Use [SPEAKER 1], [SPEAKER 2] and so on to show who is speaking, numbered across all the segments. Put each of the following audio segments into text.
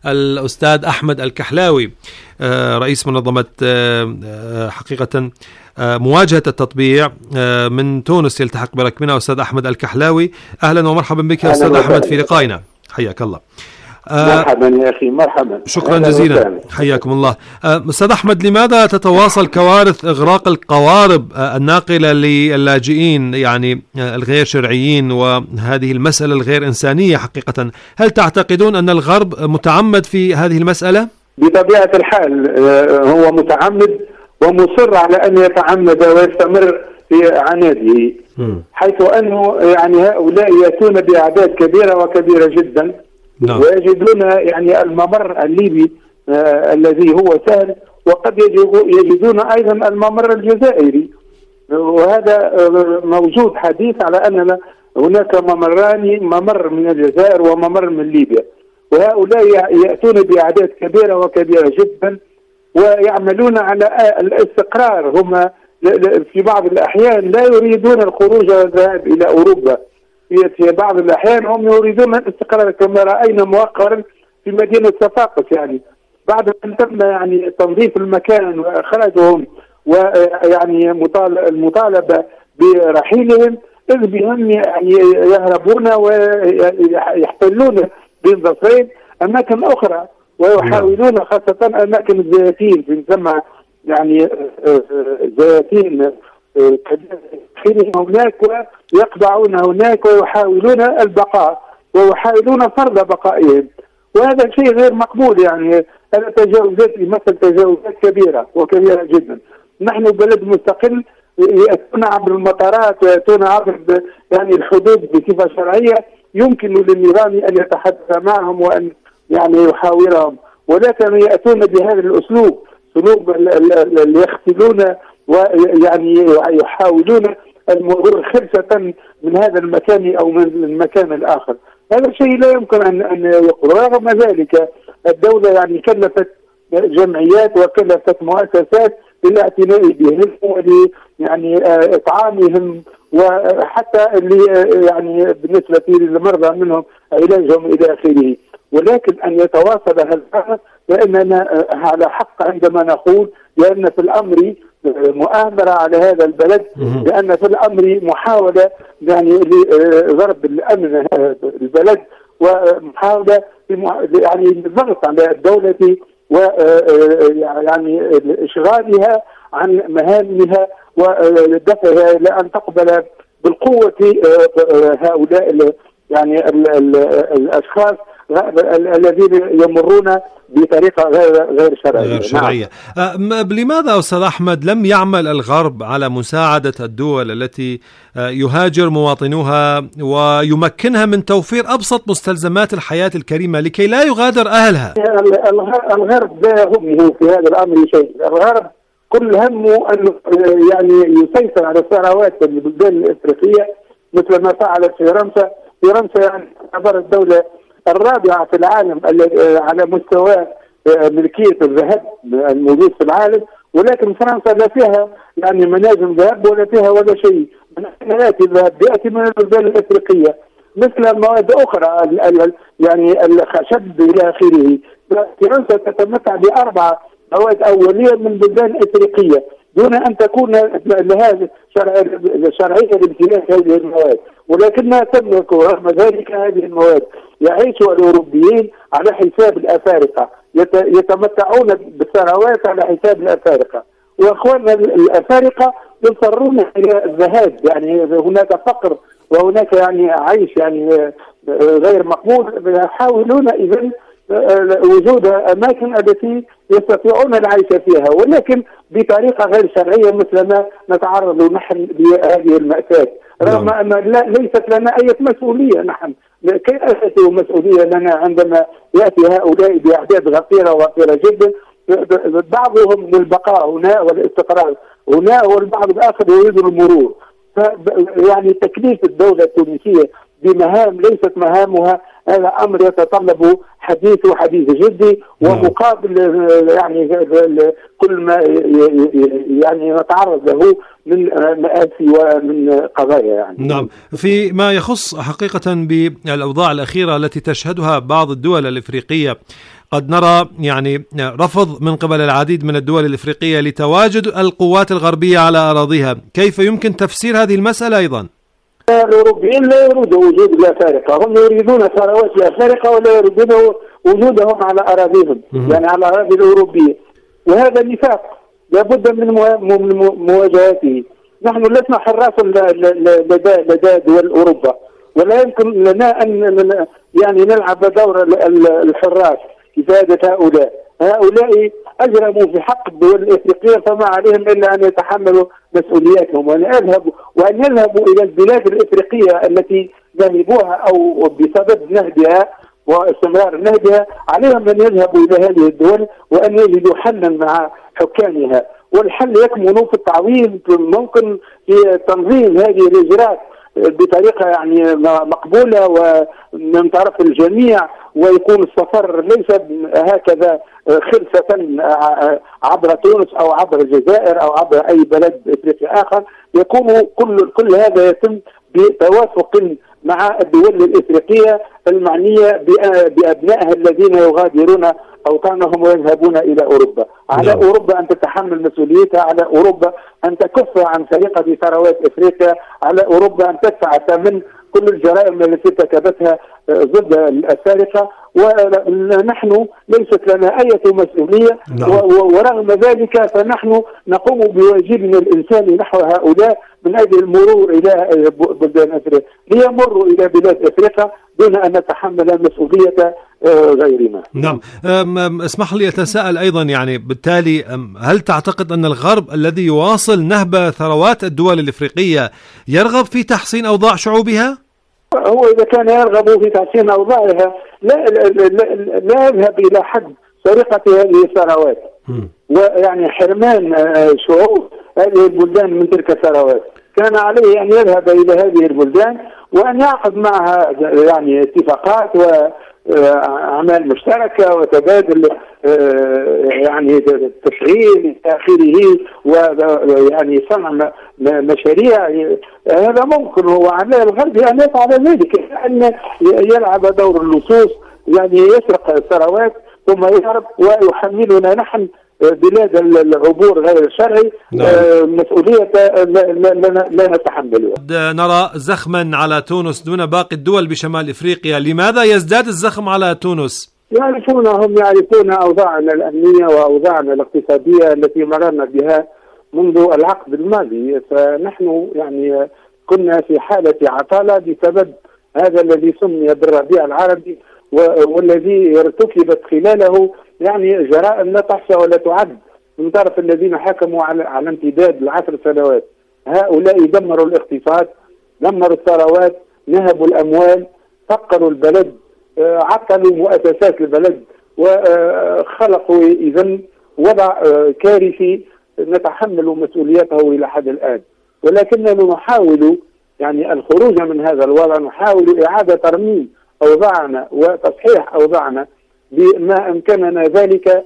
[SPEAKER 1] الأستاذ أحمد الكحلاوي رئيس منظمة حقيقة مواجهة التطبيع من تونس يلتحق بركبنا. أستاذ أحمد الكحلاوي، أهلا ومرحبا بك يا أستاذ أحمد في لقائنا، حياك الله.
[SPEAKER 2] مرحبا يا أخي، مرحبا،
[SPEAKER 1] شكرا جزيلا، حياكم الله. أستاذ أحمد، لماذا تتواصل كوارث إغراق القوارب الناقلة للاجئين يعني الغير شرعيين وهذه المسألة الغير إنسانية حقيقة؟ هل تعتقدون أن الغرب متعمد في هذه المسألة؟
[SPEAKER 2] بطبيعة الحال هو متعمد ومصر على أن يتعمد ويستمر في عناده، حيث أنه يعني هؤلاء يأتون بأعداد كبيرة وكبيرة جدا. نعم. ويجدون يعني الممر الليبي الذي هو سهل، وقد يجدون أيضا الممر الجزائري، وهذا موجود حديث على أن هناك ممران، ممر من الجزائر وممر من ليبيا، وهؤلاء يأتون بأعداد كبيرة وكبيرة جدا ويعملون على الاستقرار. هم في بعض الأحيان لا يريدون الخروج والذهاب إلى أوروبا، في بعض الأحيان هم يريدون الاستقرار، كما رأينا مؤخرا في مدينة صفاقس، يعني بعد أن تم يعني تنظيف المكان وإخراجهم ويعني المطالبة برحيلهم، إذ بهم يهربون ويحتلون بين ضفين أماكن أخرى، ويحاولون خاصة أماكن الزياتين في مسمى يعني زياتين هناك، ويقضعون هناك ويحاولون البقاء ويحاولون فرض بقائهم، وهذا شيء غير مقبول. يعني هذا تجاوزات، يمثل تجاوزات كبيرة وكبيرة جدا. نحن بلد مستقل، يأتون عبر المطارات ويأتون عبر يعني الحدود بصفة شرعية، يمكن للنظام أن يتحدث معهم وأن يعني يحاورهم، ولكن يأتون بهذا الأسلوب، أسلوب اللي يختلون ويعني يحاولون المرور خلفة من هذا المكان أو من المكان الآخر. هذا الشيء لا يمكن أن يقول. رغم ذلك الدولة يعني كلفت جمعيات وكلفت مؤسسات للاعتناء بهم يعني إطعامهم، وحتى اللي يعني بالنسبة للمرضى منهم علاجهم إلى آخره. ولكن أن يتواصل هذا الأمر، لأننا على حق عندما نقول لأن في الأمر مؤامرة على هذا البلد، لأن في الأمر محاولة يعني لضرب الأمن البلد، ومحاولة يعني الضغط على الدولة ويعني إشغالها عن مهامها ودفعها إلى أن تقبل بالقوة هؤلاء يعني الأشخاص الذين يمرون بطريقة غير
[SPEAKER 1] شرعية. نعم. لماذا أستاذ أحمد لم يعمل الغرب على مساعدة الدول التي يهاجر مواطنوها ويمكنها من توفير أبسط مستلزمات الحياة الكريمة لكي لا يغادر أهلها؟
[SPEAKER 2] الغرب لا همه في هذا الأمر شيء. الغرب كل همه أن يعني يسيطر على الثروات البلدان الإفريقية، مثل ما فعلت فرنسا. يعني تعتبر الدولة الرابعة في العالم على مستوى ملكية الذهب الموجود في العالم، ولكن فرنسا لا فيها يعني مناجم ذهب ولا فيها ولا شيء. يأتي الذهب يأتي من البلدان الأفريقية، مثل مواد أخرى يعني الخشب إلى آخره. فرنسا تتمتع ب4 مواد أولية من بلدان أفريقية دون أن تكون لها شرعية لامتلاك هذه المواد، ولكنها تملك رغم ذلك هذه المواد. يعيش الأوروبيين على حساب الأفارقة، يتمتعون بالثروات على حساب الأفارقة، وأخواننا الأفارقة يضطرون إلى الذهاب. يعني هناك فقر وهناك يعني عيش يعني غير مقبول. يحاولون إذن وجود أماكن التي يستطيعون العيش فيها، ولكن بطريقة غير شرعية، مثل ما نتعرض نحن لهذه المأساة، رغم أن ليست لنا أي مسؤولية. نحن كيف تأتي مسؤولية لنا عندما يأتي هؤلاء بأعداد غفيرة جدا، بعضهم للبقاء هنا والاستقرار هنا، والبعض الآخر يريد المرور. يعني تكليف الدولة التونسية بمهام ليست مهامها، هذا أمر يتطلب حديث جدي ومقابل يعني كل ما يعني نتعرض له من مآسي ومن قضايا يعني.
[SPEAKER 1] نعم. فيما يخص حقيقة بالأوضاع الأخيرة التي تشهدها بعض الدول الإفريقية، قد نرى يعني رفض من قبل العديد من الدول الإفريقية لتواجد القوات الغربية على أراضيها. كيف يمكن تفسير هذه المسألة أيضا؟
[SPEAKER 2] الأوروبيين لا يريدوا وجود الأفارقة، هم يريدون ثروات الأفارقة ولا يريدون وجودهم على أراضيهم، يعني على الأراضي الأوروبية، وهذا نفاق لابد من مواجهته. نحن لسنا حراس لدى دول أوروبا، ولا يمكن لنا أن يعني نلعب دور الحراس كفاية هؤلاء أجرموا في حق الدول الإفريقية، فما عليهم إلا أن يتحملوا مسؤولياتهم وأن يذهبوا إلى البلاد الإفريقية التي ذهبوها أو بسبب نهبها واستمرار نهبها. عليهم أن يذهبوا إلى هذه الدول وأن يجدوا حلا مع حكامها، والحل يكمن في التعويض، ممكن في تنظيم هذه الإجراءات بطريقة يعني مقبولة ومن طرف الجميع، ويكون السفر ليس هكذا خلفة عبر تونس أو عبر الجزائر أو عبر أي بلد إفريقي آخر. يكون كل هذا يتم بتوافق مع الدول الإفريقية المعنية بأبنائها الذين يغادرون أوطانهم ويذهبون إلى أوروبا. على أوروبا أن تتحمل مسؤوليتها، على أوروبا أن تكف عن سرقة ثروات إفريقيا، على أوروبا أن تدفع ثمن كل الجرائم التي ارتكبتها ضد السارقة، ونحن ليست لنا أي مسؤولية. ورغم ذلك فنحن نقوم بواجبنا الإنساني نحو هؤلاء من أجل المرور إلى بلدان أفريقيا، ليمروا إلى بلاد أفريقيا دون أن نتحمل مسؤولية غيرنا.
[SPEAKER 1] نعم. اسمح لي أتساءل أيضا، يعني بالتالي هل تعتقد أن الغرب الذي يواصل نهب ثروات الدول الإفريقية يرغب في تحسين أوضاع شعوبها؟
[SPEAKER 2] هو إذا كان يرغب في تحسين أوضاعها لا يذهب إلى حد سرقة هذه الثروات ويعني حرمان شعوب هذه البلدان من تلك الثروات. كان عليه أن يذهب إلى هذه البلدان وأن يعقد معها يعني اتفاقات وأعمال مشتركة وتبادل يعني تشغيل آخره، ويعني صنع مشاريع. هذا ممكن، هو على الغرب أن يفعل ذلك، أن يلعب دور اللصوص، يعني يسرق الثروات ثم يهرب ويحملنا نحن بلاد العبور غير الشرعي مسؤولية لا نتحملها.
[SPEAKER 1] نرى زخما على تونس دون باقي الدول بشمال إفريقيا. لماذا يزداد الزخم على تونس؟
[SPEAKER 2] هم يعرفون أوضاعنا الأمنية وأوضاعنا الاقتصادية التي مررنا بها منذ العقد الماضي، فنحن يعني كنا في حالة عطالة بسبب هذا الذي سمي بالربيع العربي، والذي ارتكبت خلاله يعني جرائم لا تحصى ولا تعد من طرف الذين حكموا على امتداد العشر سنوات. هؤلاء دمروا الاقتصاد، دمروا الثروات، نهبوا الأموال، فقروا البلد، عطلوا مؤسسات البلد، وخلقوا إذن وضع كارثي نتحمل مسؤوليته إلى حد الآن. ولكننا نحاول يعني الخروج من هذا الوضع، نحاول إعادة ترميم أوضاعنا وتصحيح أوضاعنا بما أمكننا ذلك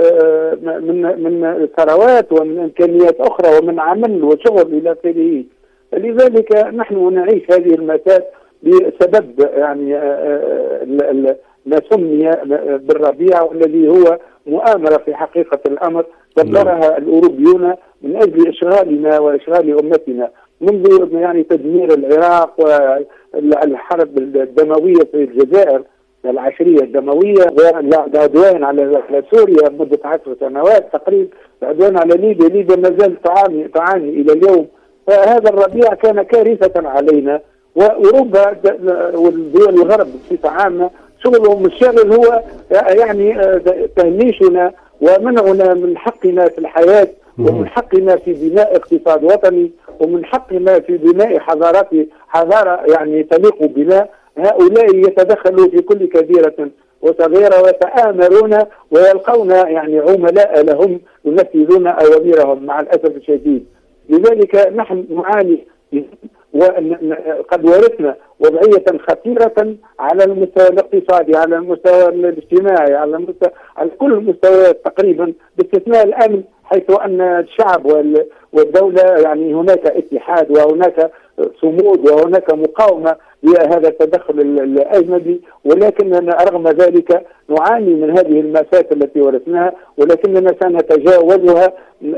[SPEAKER 2] من ثروات ومن إمكانيات أخرى ومن عمل وشغل إلى آخره. لذلك نحن نعيش هذه المأساة بسبب يعني ما سمي بالربيع، والذي هو مؤامرة في حقيقة الأمر دبرها الأوروبيون من أجل إشغالنا وإشغال أمتنا، منذ يعني تدمير العراق والحرب الدموية في الجزائر العشرية الدموية، والعدوان على سوريا مدة 10 سنوات تقريبا، العدوان على ليبيا ما زالت تعاني إلى اليوم. فهذا الربيع كان كارثة علينا، وأوروبا والدول الغرب بصفة عامة شغلهم الشاغل هو يعني تهميشنا ومنعنا من حقنا في الحياة، ومن حقنا في بناء اقتصاد وطني، ومن حقنا في بناء حضارة يعني تليق بنا. هؤلاء يتدخلوا في كل كبيرة وصغيرة ويتآمرون ويلقون يعني عملاء لهم ينفذون أوامرهم مع الأسف الشديد. لذلك نحن نعاني وقد ورثنا وضعية خطيرة على المستوى الاقتصادي، على المستوى الاجتماعي، على كل المستويات تقريبا، باستثناء الأمن، حيث أن الشعب والدولة يعني هناك اتحاد وهناك صمود وهناك مقاومة لهذا التدخل الأجنبي، ولكننا رغم ذلك نعاني من هذه المآسات التي ورثناها، ولكننا سنتجاوزها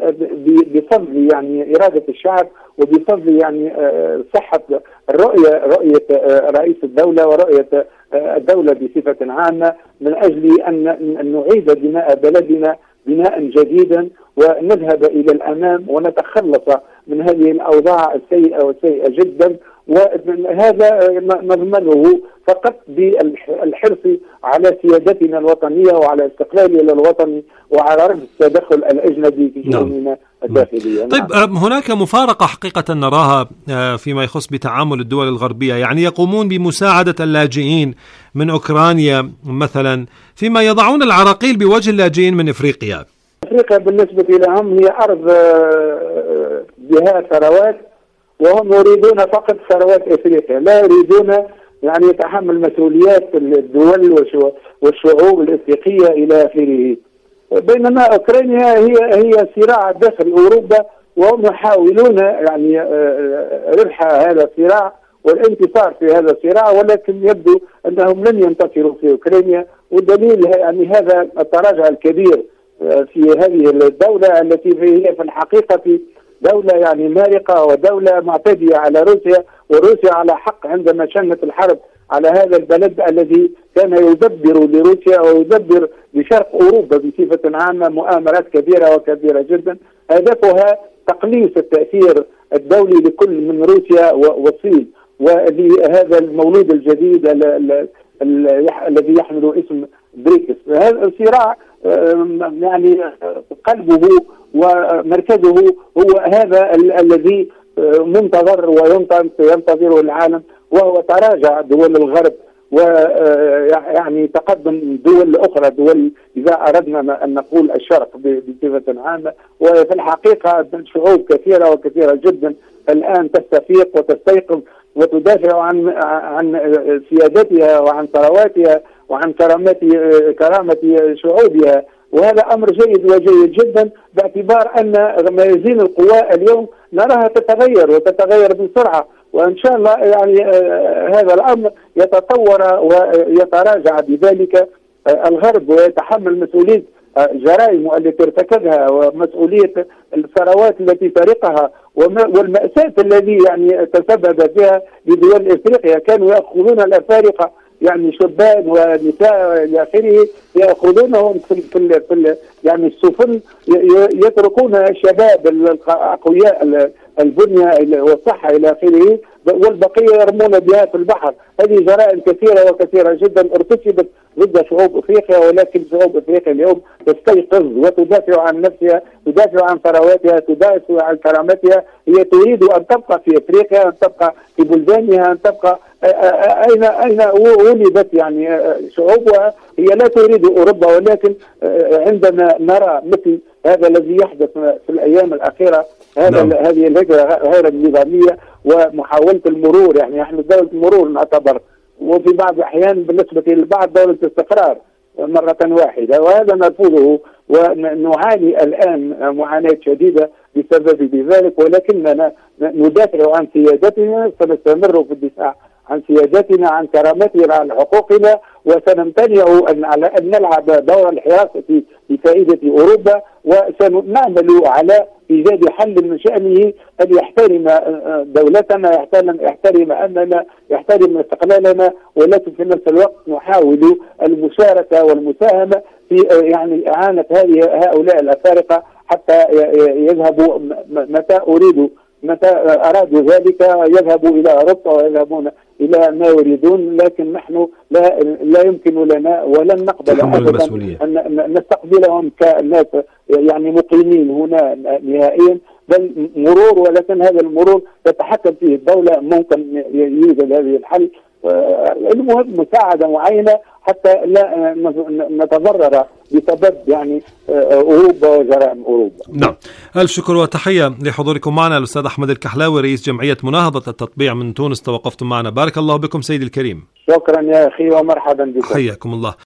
[SPEAKER 2] بفضل يعني إرادة الشعب وبفضل يعني صحة رؤية رئيس الدولة ورؤية الدولة بصفة عامة، من أجل أن نعيد بناء بلدنا بناء جديدا ونذهب إلى الأمام ونتخلص من هذه الأوضاع السيئة والسيئة جدا. وهذا نضمنه فقط بالحرص على سيادتنا الوطنية وعلى استقلالنا الوطني وعلى رفض التدخل الأجنبي في شؤوننا الداخلية.
[SPEAKER 1] طيب هناك مفارقة حقيقة نراها فيما يخص بتعامل الدول الغربية، يعني يقومون بمساعدة اللاجئين من أوكرانيا مثلا، فيما يضعون العراقيل بوجه اللاجئين من إفريقيا.
[SPEAKER 2] أفريقيا بالنسبة لهم هي أرض بها ثروات، وهم يريدون فقط ثروات إفريقيا، لا يريدون يعني يتحمل مسؤوليات الدول والشعوب الإفريقية إلى آخره. بينما أوكرانيا هي صراع داخل أوروبا، وهم يحاولون يعني ربح هذا الصراع والانتصار في هذا الصراع، ولكن يبدو أنهم لن ينتصروا في أوكرانيا. والدليل يعني هذا التراجع الكبير في هذه الدولة التي هي في الحقيقة دولة يعني مارقة ودولة معتدية على روسيا، وروسيا على حق عندما شنت الحرب على هذا البلد الذي كان يدبر لروسيا ويدبر لشرق أوروبا بصفة عامة مؤامرات كبيرة وكبيرة جدا، هدفها تقليص التأثير الدولي لكل من روسيا والصين، ولهذا المولود الجديد الذي يحمل اسم بريكس. هذا الصراع يعني قلبه ومركزه هو هذا الذي منتظر وينتظره العالم، وهو تراجع دول الغرب ويعني تقدم الدول الأخرى، دول إذا أردنا أن نقول الشرق بصفة عامة. وفي الحقيقة شعوب كثيرة وكثيرة جدا الآن تستفيق وتستيقظ وتدافع عن سيادتها وعن ثرواتها وعن كرامة شعوبها، وهذا أمر جيد وجيد جدا، باعتبار أن ميازين القوى اليوم نراها تتغير وتتغير بسرعة، وإن شاء الله يعني هذا الأمر يتطور ويتراجع بذلك الغرب ويتحمل مسؤولية جرائم التي ارتكبها ومسؤولية الثروات التي سرقها والمأساة الذي يعني تسبب فيها لدول إفريقيا. كانوا يأخذون الأفارقة يعني شبان ونساء إلى آخره، يأخذونهم في يعني السفن، يتركون الشباب الأقوياء البنية والصحة إلى آخره، والبقية يرمون بها في البحر. هذه جرائم كثيرة وكثيرة جدا ارتكبت ضد شعوب افريقيا، ولكن شعوب افريقيا اليوم تستيقظ وتدافع عن نفسها، تدافع عن ثرواتها، تدافع عن كرامتها. هي تريد ان تبقى في افريقيا، ان تبقى في بلدانها، ان تبقى اين ولدت يعني شعوبها. هي لا تريد اوروبا، ولكن عندما نرى مثل هذا الذي يحدث في الايام الاخيره، هذه الهجره غير النظاميه ومحاوله المرور، يعني نحن دوله المرور نعتبر، وفي بعض الأحيان بالنسبة للبعض دولة استقرار مرة واحدة، وهذا نرفضه ونعاني الآن معاناة شديدة بسبب ذلك. ولكننا ندافع عن سيادتنا، سنستمر في الدفاع عن سيادتنا، عن كرامتنا، عن حقوقنا، وسنمتنع أن نلعب دور الحراسة في فائدة أوروبا، وسنعمل على إيجاد حل من شأنه أن يحترم دولتنا، يحترم أمننا، يحترم استقلالنا، ولكن في نفس الوقت نحاول المشاركة والمساهمة في يعني إعانة هؤلاء الأفارقة حتى يذهبوا متى أرادوا ذلك، يذهبوا إلى أوروبا ويذهبون إلى ما يريدون. لكن نحن لا يمكن لنا ولن نقبل أبدا أن نستقبلهم كناس يعني مقيمين هنا نهائيا، بل مرور، ولكن هذا المرور تتحكم فيه الدولة. ممكن يوجد هذه الحل، المهم مساعدة معينة حتى لا نتضرر بسبب يعني أوروبا وجرائم أوروبا.
[SPEAKER 1] نعم، ألف شكر وتحية لحضوركم معنا الأستاذ أحمد الكحلاوي، رئيس جمعية مناهضة التطبيع من تونس، توقفتم معنا. بارك الله بكم سيدي الكريم.
[SPEAKER 2] شكرا يا أخي ومرحبا بكم.
[SPEAKER 1] حياكم الله.